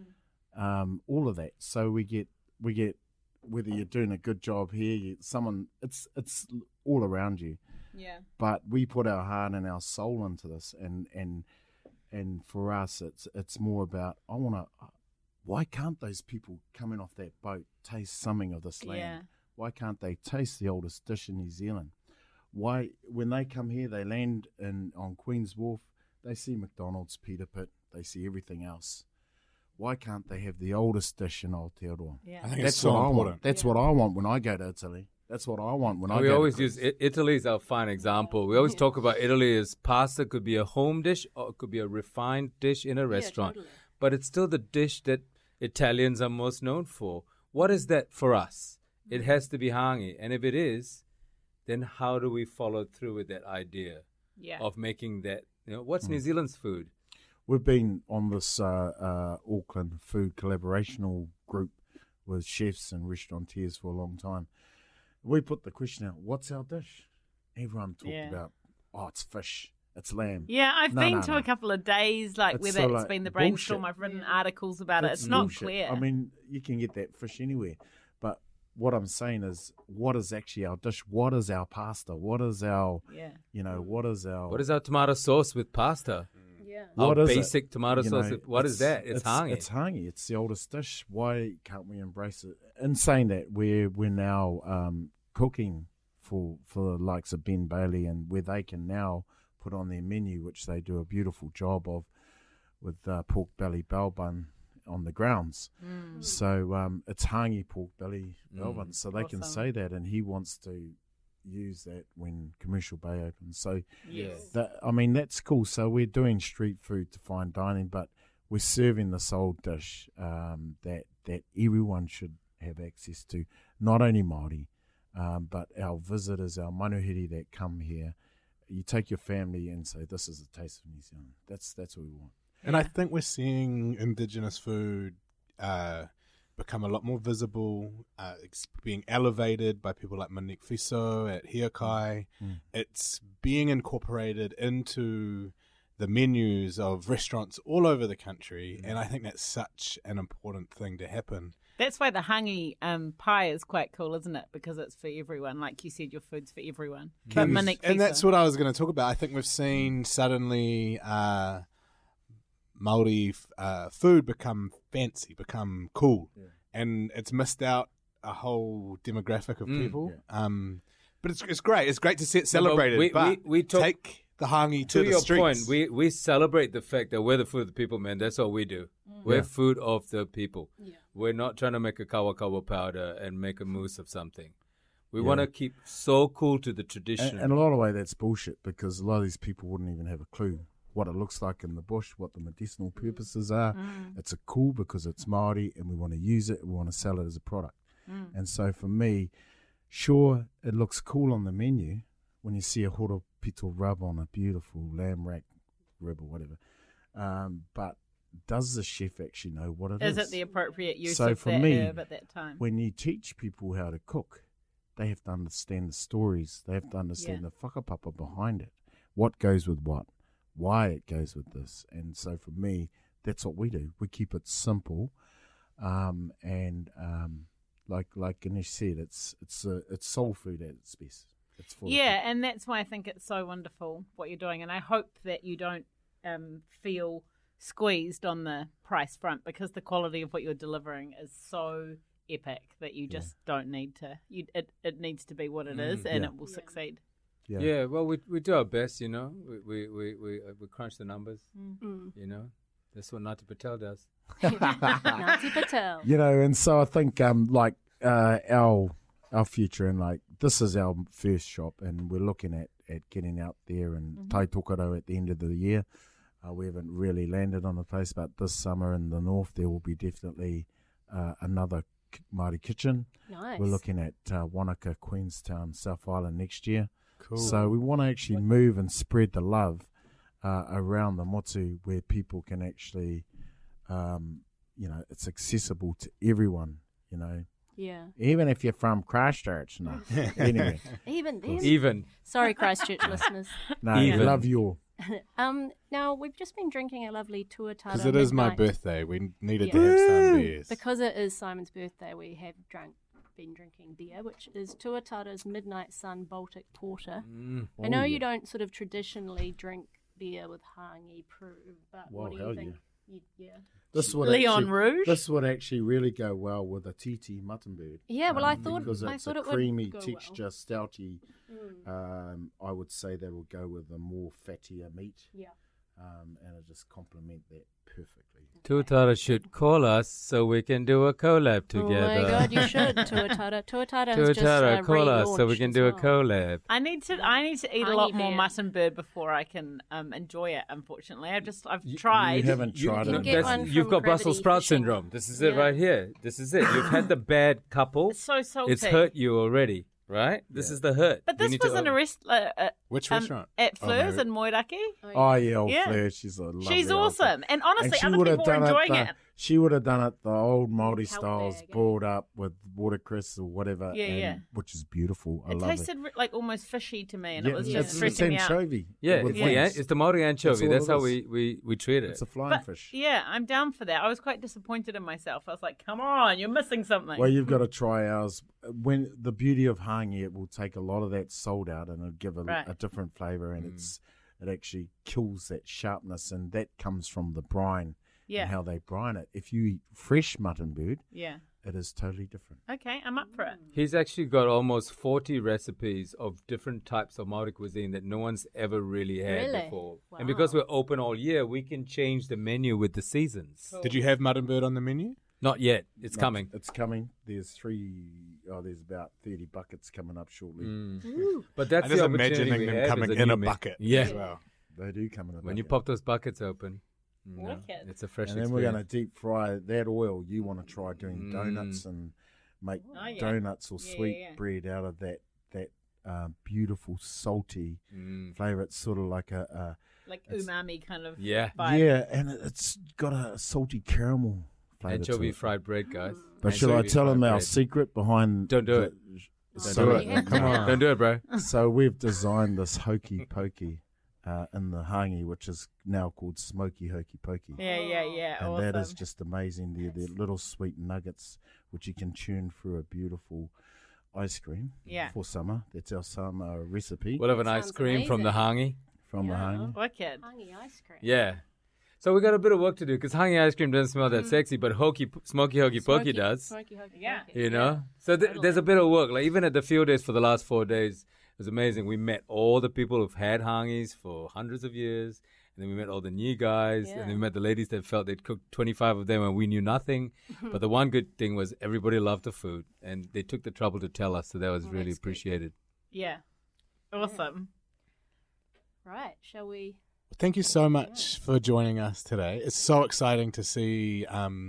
All of that. So we get whether you're doing a good job here, it's all around you. Yeah. But we put our heart and our soul into this, and for us, it's more about why can't those people coming off that boat taste something of this land? Yeah. Why can't they taste the oldest dish in New Zealand? Why, when they come here, they land on Queen's Wharf, they see McDonald's, Peter Pitt, they see everything else. Why can't they have the oldest dish in Aotearoa? Yeah. I think That's it's so what important. I want. That's what I want when I go to Italy. That's what I want when I go to We always Greece. use Italy as our fine example. We always talk about Italy as pasta could be a home dish or it could be a refined dish in a restaurant. Totally. But it's still the dish that Italians are most known for. What is that for us? It has to be hangi. And if it is, then how do we follow through with that idea of making that, what's New Zealand's food? We've been on this Auckland food collaborational group with chefs and restaurateurs for a long time. We put the question out, what's our dish? Everyone talked about, it's fish, it's lamb. Yeah, I've No, been no, to no. a couple of days, like It's whether so, it's like, been the brainstorm, bullshit. I've written articles about it. That's It's not bullshit. clear. I mean, you can get that fish anywhere. But what I'm saying is, what is actually our dish? What is our pasta? What is our, what is our... What is our tomato sauce with pasta? Yeah. What Our is it? basic tomato sauce. What is that? It's hangi. It's hangi. It's the oldest dish. Why can't we embrace it? In saying that, we're now cooking for the likes of Ben Bailey, and where they can now put on their menu, which they do a beautiful job of, with pork belly bell bun on the grounds. So it's hangi pork belly bell bun. So they can say that, and he wants to use that when Commercial Bay opens. So that's cool. So we're doing street food to fine dining, but we're serving this old dish that everyone should have access to, not only Māori, but our visitors, our manuhiri that come here. You take your family and say, this is the taste of New Zealand. That's what we want. And I think we're seeing Indigenous food become a lot more visible. It's being elevated by people like Monique Fiso at Hiakai. It's being incorporated into the menus of restaurants all over the country, and I think that's such an important thing to happen. That's why the hangi pie is quite cool, isn't it? Because it's for everyone. Like you said, your food's for everyone. But Monique And Fiso. that's what I was going to talk about. I think we've seen suddenly Māori food become fancy, become cool, and it's missed out a whole demographic of people. But it's great. It's great to see it celebrated. We talk, take the hangi to the your streets. point, we celebrate the fact that we're the food of the people, man. That's all we do. We're food of the people. Yeah. We're not trying to make a kawa powder and make a mousse of something. We want to keep so cool to the tradition. And a lot of the way that's bullshit, because a lot of these people wouldn't even have a clue what it looks like in the bush, what the medicinal purposes are. It's a cool because it's Māori and we want to use it, we want to sell it as a product. And so for me, sure, it looks cool on the menu when you see a horopito rub on a beautiful lamb rack rib or whatever. But does the chef actually know what it is? Is it the appropriate use So of for that me, herb at that time? when you teach people how to cook, they have to understand the stories. They have to understand the whakapapa behind it. What goes with what? Why it goes with this. And so for me, that's what we do. We keep it simple. Like Ganesh said, it's soul food at its best. It's for the people. And that's why I think it's so wonderful what you're doing. And I hope that you don't feel squeezed on the price front, because the quality of what you're delivering is so epic that you just don't need to. It needs to be what it is, and it will succeed. Yeah, well, we do our best, you know. We crunch the numbers, you know. That's what Nati Patel does. Nati Patel. You know, and so I think our future, and like this is our first shop, and we're looking at getting out there and Tai Tokoro at the end of the year. We haven't really landed on the place, but this summer in the north there will be definitely another Māori kitchen. Nice. We're looking at Wanaka, Queenstown, South Island next year. Cool. So we want to actually move and spread the love around the motu, where people can actually, it's accessible to everyone, you know. Yeah. Even if you're from Christchurch, no. Anyway, Even. Sorry, Christchurch listeners. no, Even. love you all. Now, we've just been drinking a lovely tuatara. Because it is my midnight. birthday. We needed to have some beers. Because it is Simon's birthday, we have been drinking beer, which is Tuatara's Midnight Sun Baltic Porter. I know you don't sort of traditionally drink beer with hangi prue, but Well, what do you hell think? yeah. This would Leon actually, Rouge? This would actually really go well with a titi mutton bird. Yeah, well, I thought because I it's thought a it creamy would go texture, stouty. I would say that will go with a more fattier meat. Yeah. And it'll just complement that perfectly. Tuatara should call us so we can do a collab together. Oh my God, you should. Tuatara has just Tuatara, call us so we relaunched can as do a well. collab. I need to eat a Hangi lot more beer. mutton bird before I can enjoy it. Unfortunately, I've tried. You haven't tried can it. get one You've from got Brussels Gravity sprout Fishing. syndrome. This is it Yeah. right here. This is it. You've had the bad couple. It's so salty. It's hurt you already, right? This is the hurt. But We this need to was an arrest. Which restaurant? At Oh, Fleurs no. in Moiraki. Oh yeah, old Yeah. Fleur, she's a lovely. She's old awesome, and honestly, she other would have people were done enjoying it. it. She would have done it the old Māori styles, bag, eh? boiled up with watercress or whatever. Yeah, yeah. Which is beautiful. I It love tasted like almost fishy to me, and Yeah, it was yeah. just it's stressing me out. anchovy. Yeah, with it's wings. it's the Māori anchovy. all That's it how is. we treat it. It's a flying But fish. yeah, I'm down for that. I was quite disappointed in myself. I was like, "Come on, you're missing something." Well, you've got to try ours. When the beauty of hangi, it will take a lot of that salt out and it'll give Right. a different flavour, and it actually kills that sharpness, and that comes from the brine Yeah. and how they brine it. If you eat fresh mutton bird, Yeah. it is totally different. Okay, I'm up for it. He's actually got almost 40 recipes of different types of Māori cuisine that no one's ever really had Really? before. Wow. And because we're open all year, we can change the menu with the seasons. Did you have mutton bird on the menu? Not yet. It's No, coming. It's coming. There's there's about 30 buckets coming up shortly. But that's I'm just the opportunity imagining we them have coming as in new a me- bucket Yeah. as well. They do come in a When you bucket. pop those buckets open. Wicked. It's a fresh And then experience. we're going to deep fry that oil. You want to try doing donuts and make donuts or sweet bread out of that beautiful salty flavour. It's sort of like a like umami kind of Yeah. vibe. yeah, and it's got a salty caramel flavour to Anchovy it. fried bread, guys. But should I Anchovy tell fried them our bread. secret behind? Don't do it. So, Don't do it. come on. Don't do it, bro. So we've designed this hokey pokey in the hangi, which is now called smoky hokey pokey. Yeah. And Awesome. that is just amazing. They're little sweet nuggets which you can tune through a beautiful ice cream for summer. That's our summer recipe We'll have an ice Sounds cream from the amazing. hangi. from the hangi. Wicked. Hangi ice cream. Yeah. So we got a bit of work to do because hangi ice cream doesn't smell that sexy, but smoky hokey pokey does. Smoky hokey Yeah. pokey. You know? So Totally. there's a bit of work. Like even at the field days for the last 4 days, it was amazing. We met all the people who've had hangis for hundreds of years. And then we met all the new guys. And then we met the ladies that felt they'd cooked 25 of them and we knew nothing. But the one good thing was everybody loved the food. And they took the trouble to tell us. So that was really that's good. appreciated. Yeah. Awesome. Right, shall we? Thank you so much for joining us today. It's so exciting to see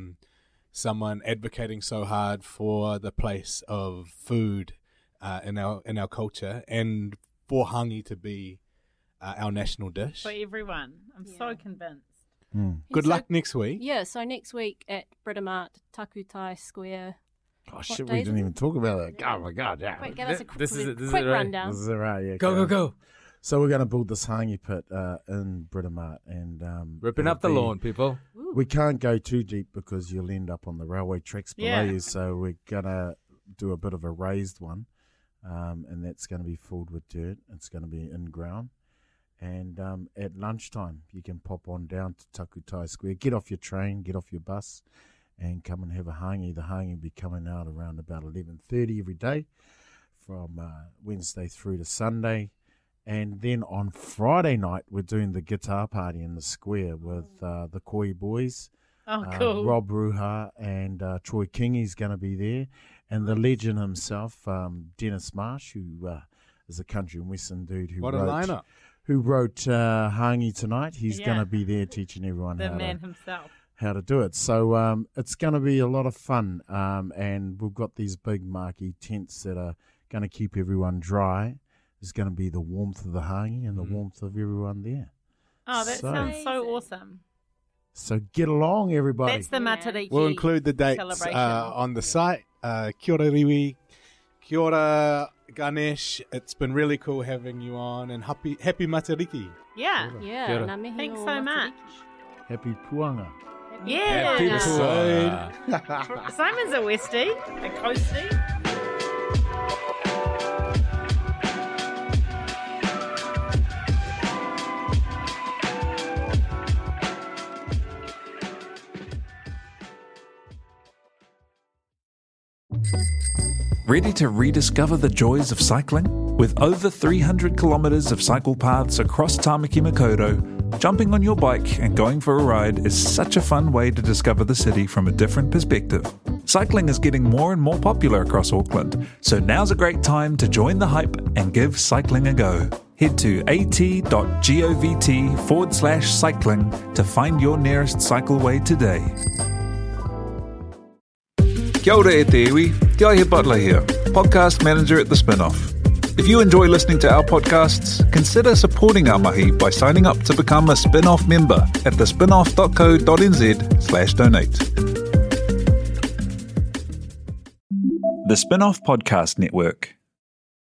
someone advocating so hard for the place of food in our culture and for hangi to be our national dish. For everyone. I'm so convinced. Good So- luck next week. Yeah, so next week at Britomart, Takutai Square. Oh shit, day we is didn't it? even talk about that. Oh my god, yeah. Quick, give us a quick, This is it, quick right? rundown. This is it, right, yeah. Go. So we're going to build this hangi pit in Britomart and Ripping it'll up the be- lawn, people. We can't go too deep because you'll end up on the railway tracks below Yeah. you. So we're gonna do a bit of a raised one, and that's going to be filled with dirt. It's going to be in ground, and at lunchtime you can pop on down to Takutai Square, get off your train, get off your bus, and come and have a hangi. The hangi will be coming out around about 11:30 every day, from Wednesday through to Sunday. And then on Friday night, we're doing the guitar party in the square with the Koi Boys. Oh, cool. Rob Ruha and Troy Kingy's going to be there. And the legend himself, Dennis Marsh, who is a country and western dude who What a lineup. wrote Hangi Tonight. He's Yeah. going to be there teaching everyone The man himself. how to do it. So it's going to be a lot of fun. And we've got these big marquee tents that are going to keep everyone dry. There's going to be the warmth of the hangi and the warmth of everyone there. Oh, that So- sounds so awesome. So get along, everybody. That's the Matariki We'll include the dates celebration. on the site. Kia ora Riwi, kia ora Ganesh. It's been really cool having you on, and happy Matariki. Yeah. Yeah, Kia ora. ngā mihi Thanks o so much. Matariki. Happy Puanga. Yeah. Happy Episode. Simon's a Westie, a Coastie. Ready to rediscover the joys of cycling? With over 300 kilometres of cycle paths across Tāmaki Makaurau, jumping on your bike and going for a ride is such a fun way to discover the city from a different perspective. Cycling is getting more and more popular across Auckland, so now's a great time to join the hype and give cycling a go. Head to at.govt/cycling to find your nearest cycleway today. Kia ora e te iwi, Te Aihe Butler here, podcast manager at The Spinoff. If you enjoy listening to our podcasts, consider supporting our mahi by signing up to become a Spinoff member at thespinoff.co.nz/donate. The Spinoff Podcast Network.